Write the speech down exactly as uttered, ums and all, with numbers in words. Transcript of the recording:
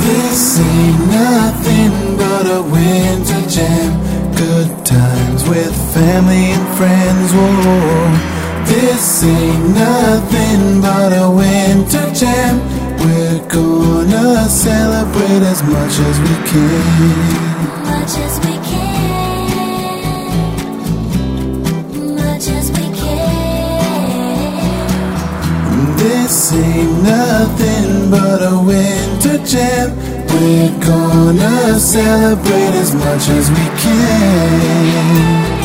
This ain't nothing but a winter jam. Good times with family and friends. Whoa, this ain't nothing but a winter jam. We're gonna celebrate as much as we can. Much as we can. Much as we can. This ain't nothing but a winter jam. We're gonna celebrate as much as we can.